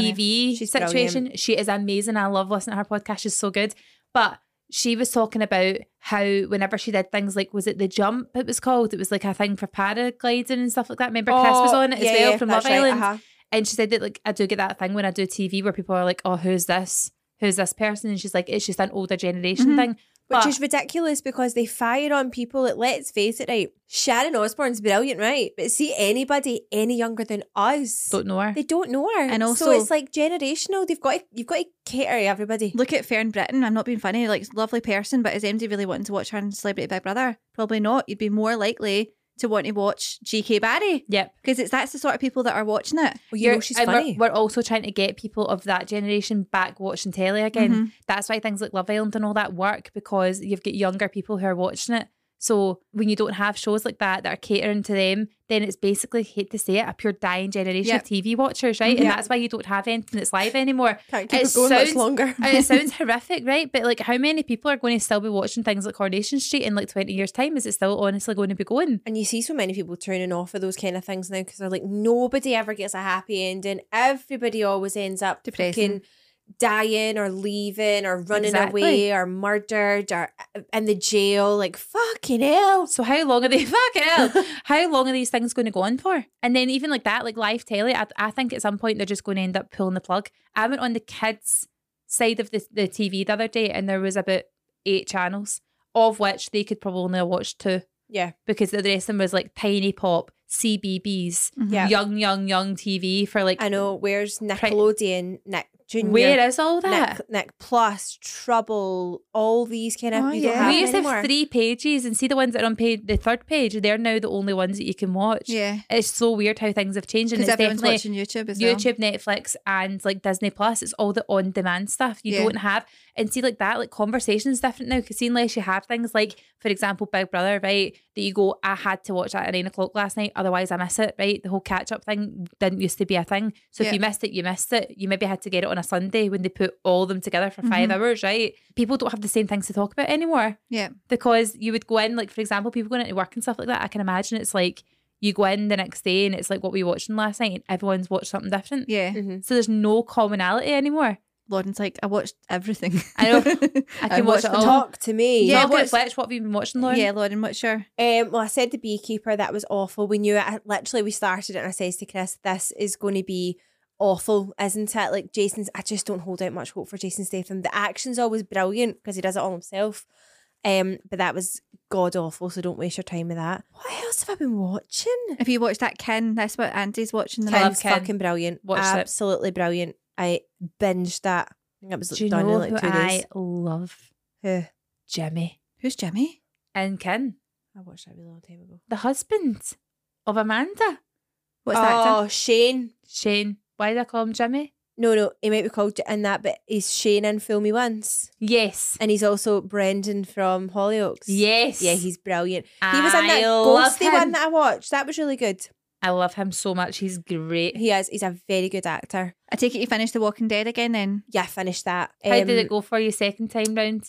TV situation. Brilliant. She is amazing. I love listening to her podcast. She's so good. But she was talking about how whenever she did things like, was it The Jump it was called? It was like a thing for paragliding and stuff like that. Remember Chris was on it as well from Love Island. And she said that like I do get that thing when I do TV where people are like, oh, who's this? Who's this person? And she's like, it's just an older generation thing. Which is ridiculous because they fire on people. Let's face it, right? Sharon Osbourne's brilliant, right? But see anybody any younger than us, don't know her. They don't know her, and also so it's like generational. You've got to cater to everybody. Look at Fern Britton. I'm not being funny. Like lovely person, but is MD really wanting to watch her on Celebrity Big Brother? Probably not. You'd be more likely to want to watch GK Barry. Yep. Because that's the sort of people that are watching it. Well, you know she's funny. We're also trying to get people of that generation back watching telly again. That's why things like Love Island and all that work, because you've got younger people who are watching it. So when you don't have shows like that are catering to them, then it's basically, hate to say it, a pure dying generation of TV watchers, right? And that's why you don't have anything that's live anymore. Can't keep it going much longer. And it sounds horrific, right? But like, how many people are going to still be watching things like Coronation Street in like 20 years' time? Is it still honestly going to be going? And you see so many people turning off of those kind of things now because they're like, nobody ever gets a happy ending. Everybody always ends up depressing, dying or leaving or running away or murdered or in the jail. Like, fucking hell. So how long are they how long are these things going to go on for? And then even like that, like live telly, I think at some point they're just going to end up pulling the plug. I went on the kids side of the TV the other day and there was about 8 channels, of which they could probably only have watched 2. Yeah. Because the rest of them was like Tiny Pop, CBBS, young TV for like... I know, where's Nickelodeon, Nick Junior? Where is all that? Nick Plus, Trouble, all these kind of... We used to have 3 pages and see the ones that are on the 3rd page, they're now the only ones that you can watch. Yeah. It's so weird how things have changed. Because everyone's watching YouTube as well. YouTube, Netflix and like Disney Plus, it's all the on-demand stuff you don't have. And see like that, like conversation's different now because see, unless you have things like, for example, Big Brother, right, that you go, I had to watch that at 9 o'clock last night, otherwise I miss it, right? The whole catch-up thing didn't used to be a thing. So if you missed it, you missed it. You maybe had to get it on a Sunday when they put all of them together for 5 hours, right? People don't have the same things to talk about anymore. Yeah. Because you would go in, like, for example, people going into work and stuff like that, I can imagine it's like, you go in the next day and it's like what we watching last night and everyone's watched something different. Yeah. So there's no commonality anymore. Lauren's like, I watched everything. I know. I can watch it all. Talk to me. Yeah, Talk at Fletch, what have you been watching, Lauren? Yeah, Lauren, what's your... Well, I said The Beekeeper, that was awful. We knew it. Literally, we started it and I says to Chris, this is going to be awful, isn't it? Like I just don't hold out much hope for Jason Statham. The action's always brilliant because he does it all himself. But that was god awful, so don't waste your time with that. What else have I been watching? If you watched that Ken, that's what Andy's watching. Ken's Ken. fucking brilliant. Watched it. Absolutely brilliant. I binged that. I think it was Do you done know in like who 2 days. I love? Who? Jimmy Who's Jimmy? and Ken, I watched that a really long time ago. the husband of Amanda. What's that actor? Shane. Shane. Why did I call him Jimmy? No, he might be called in that, but he's Shane in Fool Me Once. Yes. And he's also Brendan from Hollyoaks. Yes. Yeah, he's brilliant. He was in that I love ghosty him. one that I watched. That was really good. I love him so much. He's great. He is. He's a very good actor. I take it you finished The Walking Dead again then? Yeah, I finished that. How did it go for you second time round?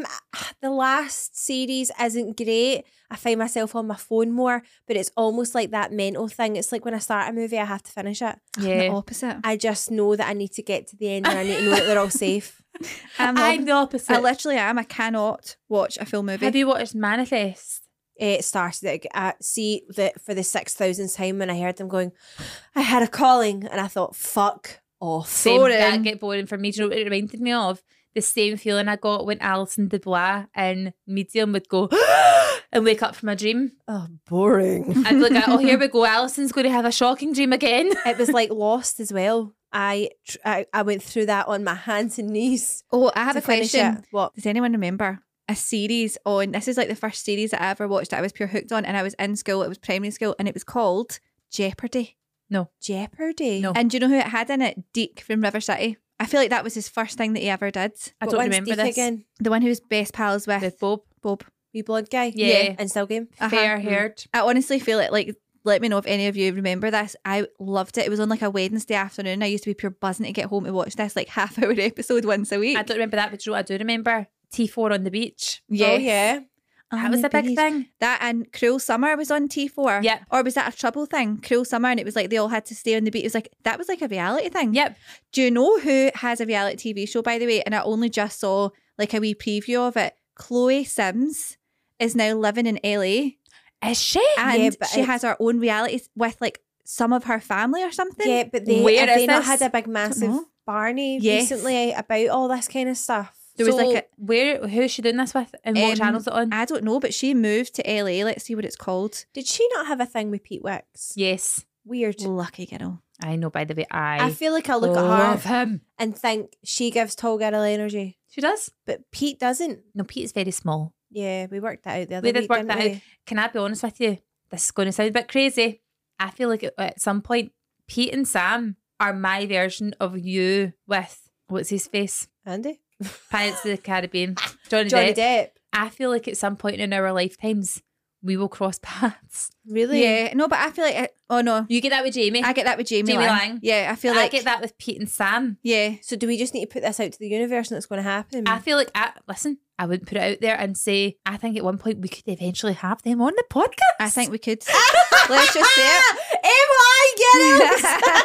The last series isn't great. I find myself on my phone more, but it's almost like that mental thing. It's like when I start a movie, I have to finish it. I'm the Yeah. opposite. I just know that I need to get to the end and I need to know that they're all safe. I'm the opposite. I literally am. I cannot watch a full movie. Have you watched Manifest? It started at see that for the 6,000th time when I heard them going, I had a calling, and I thought, fuck off. Same. Boring. That get boring for me. Do you know what it reminded me of? The same feeling I got when Alison Dubois in Medium would go and wake up from a dream. Oh, boring. I'd be like, oh, here we go. Alison's going to have a shocking dream again. It was like Lost as well. I went through that on my hands and knees. Oh, I have to a finish question. it. What? Does anyone remember a series on, this is like the first series that I ever watched that I was pure hooked on, and I was in school, it was primary school, and it was called Jeopardy. No. Jeopardy? No. And do you know who it had in it? Deke from River City. I feel like that was his first thing that he ever did. I What don't one's remember Deke this. again? The one who was best pals with With Bob. Bob. Wee blonde guy? Yeah. And still game? Fair haired. I honestly feel it like, let me know if any of you remember this. I loved it. It was on like a Wednesday afternoon. I used to be pure buzzing to get home to watch this like half-hour episode once a week. I don't remember that, but you know what I do remember? T4 on the beach. Yes. Oh, yeah. That was a big thing. That and Cruel Summer was on T4. Yep. Or was that a Trouble thing? Cruel Summer, and it was like they all had to stay on the beach. It was like, that was like a reality thing. Yep. Do you know who has a reality TV show, by the way? And I only just saw like a wee preview of it. Chloe Sims is now living in LA. Is she? And Yeah, but she it's- has her own reality with like some of her family or something. Yeah, but they, Where have is they not this? had a big massive know. Barney Yes. recently about all this kind of stuff? There was So like who's she doing this with and what channel's it on? I don't know, but she moved to LA. Let's see what it's called. Did she not have a thing with Pete Wicks? Yes. Weird. Lucky girl. I know, by the way. I feel like I look at love her him. and think she gives tall girl energy, She does. but Pete doesn't. No, Pete is very small. Yeah, we worked that out the other We did week, work didn't that we? out. Can I be honest with you? This is going to sound a bit crazy. I feel like at some point, Pete and Sam are my version of you with, what's his face? Andy? Pirates of the Caribbean. Johnny Johnny Depp. Depp. I feel like at some point in our lifetimes, we will cross paths. Really? Yeah, no, but I feel like, oh no. You get that with Jamie. I get that with Jamie Jamie Lang. Lang. Yeah, I feel I like, get that with Pete and Sam. yeah. So do we just need to put this out to the universe and it's going to happen? I feel like, listen, I wouldn't put it out there and say, I think at one point we could eventually have them on the podcast. I think we could. Let's just say it. Am I getting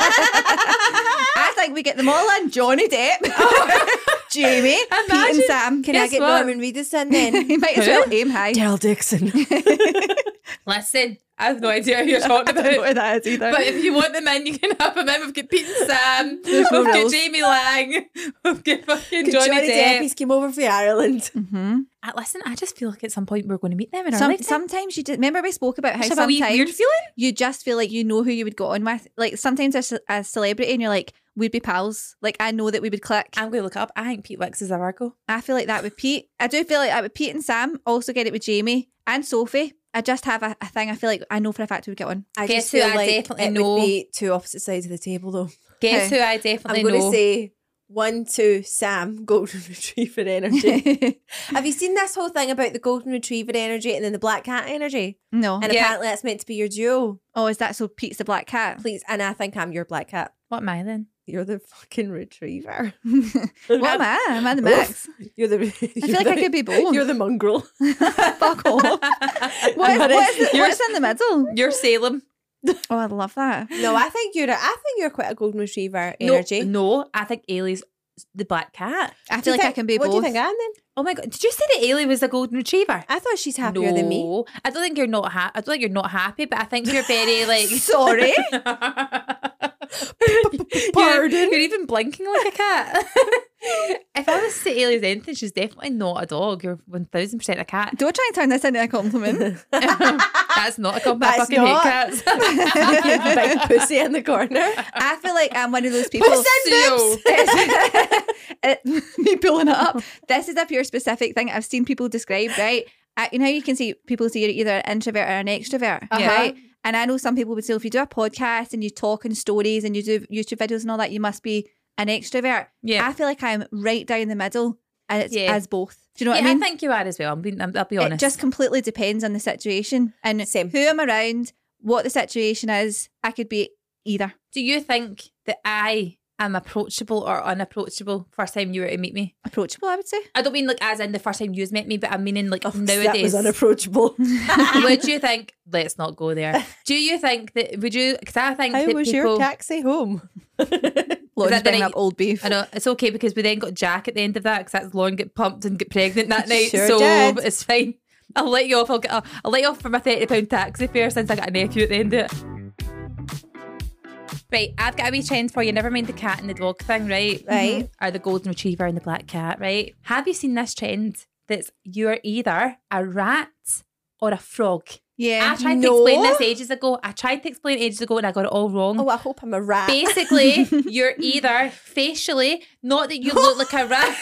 I think we get them all in. Johnny Depp, Jamie, Pete and Imagine. Sam. Can I Guess get what? Norman Reedus in then? You might as well aim high. Daryl Dixon. Listen, I have no idea who you're talking I don't know about. what that is either. But if you want them in, you can have them in. We've got Pete and Sam. There's no We've got rules. Jamie Lang. We've got fucking Johnny, Johnny Depp. Depp. He's came over from Ireland. Mm-hmm. Listen, I just feel like at some point we're going to meet them in our lifetime. Sometimes you just remember we spoke about how Just have a wee sometimes weird feeling. you just feel like you know who you would go on with. Like sometimes a celebrity and you're like, we'd be pals. Like I know that we would click. I'm going to look up. I think Pete Wicks is a Virgo. I feel like that with Pete. I do feel like that with Pete and Sam. Also get it with Jamie and Sophie. I just have a thing. I feel like I know for a fact we would get one. I Guess just who feel I like definitely it know? would be two opposite sides of the table though. Guess Okay. who I definitely I'm going know? to say 1, 2, Sam, Golden Retriever energy. Have you seen this whole thing about the Golden Retriever energy and then the Black Cat energy? No. And Yeah. apparently that's meant to be your duo. Oh, is that so? Pete's the black cat. Please, and I think I'm your Black Cat. What am I then? You're the fucking retriever. What am I? Am I the mix? You're the. I feel like I could be both. You're the mongrel. Fuck off. What's in the middle? You're Salem. Oh, I love that. No, I think you're quite a golden retriever energy. No, I think Ailey's the black cat. I feel like I can be what both. do you think, Anne, then? Oh my god! Did you say that Ailey was a golden retriever? I thought she's happier than me. No, I don't think you're not happy. I don't think you're not happy, but I think you're very like. Sorry. Pardon? You're even blinking like a cat. If I was to say Ailey's anything, she's definitely not a dog. You're 1000% a cat. Don't try and turn this into a compliment. That's not a compliment. I That's fucking hate not. cats. Big pussy in the corner. I feel like I'm one of those people. Sue. Me pulling it up. This is a pure specific thing I've seen people describe, right? You know, you can see people say you're either an introvert or an extrovert, right? And I know some people would say if you do a podcast and you talk in stories and you do YouTube videos and all that, you must be an extrovert. Yeah. I feel like I'm right down the middle as Yeah. both. Do you know what Yeah, I mean? I think you are as well. I'll be honest. It just completely depends on the situation and Same. who I'm around, what the situation is. I could be either. Do you think that I am approachable or unapproachable first time you were to meet me? Approachable, I would say. I don't mean like as in the first time you met me, but I'm meaning like That nowadays. was unapproachable. Would you think? Let's not go there. Do you think that? Would you? Because I think How that was people. your taxi home? Lauren's that the bringing night- up old beef. I know it's okay because we then got Jack at the end of that because that's Lauren get pumped and get pregnant that night, Sure so did. it's fine. I'll let you off. I'll let you off for my £30 taxi fare since I got a nephew at the end of it. Right, I've got a wee trend for you. Never mind the cat and the dog thing, right? Right. Or the golden retriever and the black cat, right? Have you seen this trend that's you're either a rat or a frog? Yeah. I tried to explain this ages ago. And I got it all wrong. Oh, I hope I'm a rat. Basically, you're either facially, not that you look like a rat.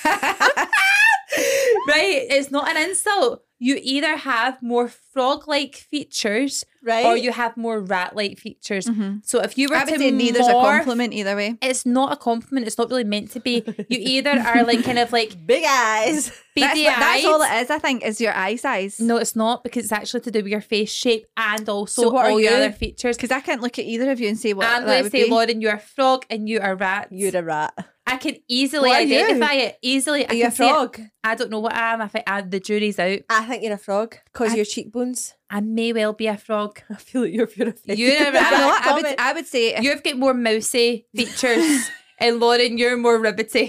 Right? It's not an insult. You either have more frog-like features Right. or you have more rat-like features. So if you were I would to say neither's a morph- compliment either way. It's not a compliment. It's not really meant to be. You either are like kind of like Big eyes. beady That's eyed. all it is, I think, is your eye size. No, it's not because it's actually to do with your face shape and also So what are all your you? other features. Because I can't look at either of you and say what I'm that going to would say, be. Lauren, you're a frog and you are rat. You're a rat. I can easily What are you? identify it. Easily. Are you a can see it. frog? I don't know what I am. I think the jury's out. I think you're a frog because your cheekbones. I may well be a frog. I feel like you're purified. You're a I'm rat. not. I would say if You've got more mousy features, and Lauren, you're more ribbity.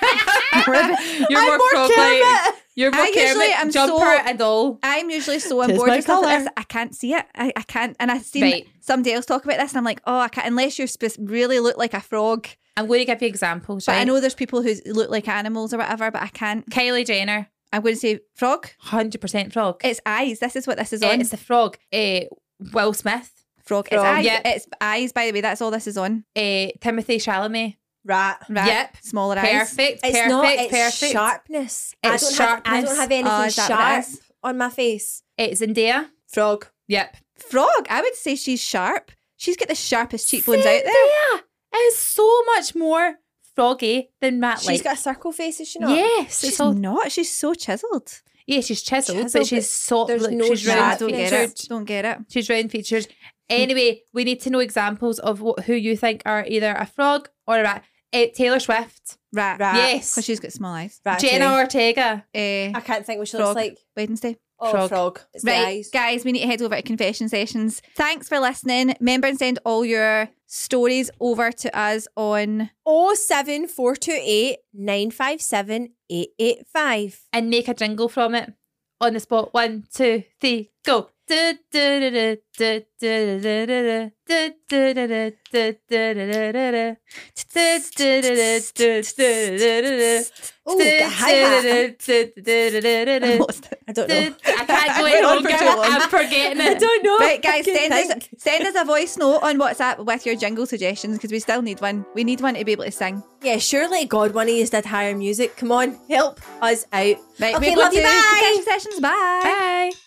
You're I'm more more frog-like. Kermit. You're more I usually Kermit, am jumper so- and all. I'm usually so on Tis board my with stuff like colour. this, I can't see it. I can't. And I've seen Right. somebody else talk about this and I'm like, oh, I can't, unless you really look like a frog. I'm going to give you examples. But Right? I know there's people who look like animals or whatever, but I can't. Kylie Jenner, I'm going to say frog. 100% frog. It's eyes. This is what this is on. It's a frog. Will Smith, frog. It's frog. eyes. Yeah. It's eyes, by the way. That's all this is on. Timothy Chalamet. Rat. Right. Yep. Smaller eyes. Perfect. It's perfect. not. It's perfect. sharpness. It's I don't sharpness. have Oh, anything is that what it sharp is? on my face. It's Zendaya. Frog. Yep. Frog. I would say she's sharp. She's got the sharpest cheekbones out there. Zendaya is so much more froggy than rat-like. She's got a circle face, is she not? Yes, She's it's all. not. She's so chiseled. Yeah, she's chiseled, Chiseled, but she's soft. there's Like, no she's sharp round I don't get featured. it. Don't get it. She's round features. Anyway, we need to know examples of who you think are either a frog or a rat. Taylor Swift, Rat. Rat. yes. Because she's got small eyes. Rat Jenna too. Ortega. I can't think what she frog. looks like. Wednesday. Oh, Frog. frog. It's the Right, eyes. guys, we need to head over to confession sessions. Thanks for listening. Remember and send all your stories over to us on 07428 957 885. And make a jingle from it on the spot. 1, 2, 3, go. Oh, the hi-hat. I lost it. I don't know. I can't go Went any on for longer. too long. I'm forgetting I it. don't know. Right, guys, I can send think. us a voice note on WhatsApp with your jingle suggestions because we still need one. We need one to be able to sing. Yeah, surely God, one of you did higher music. Come on, help us out. Right, Okay, we're love going you. to Bye. confession sessions. Bye. Bye.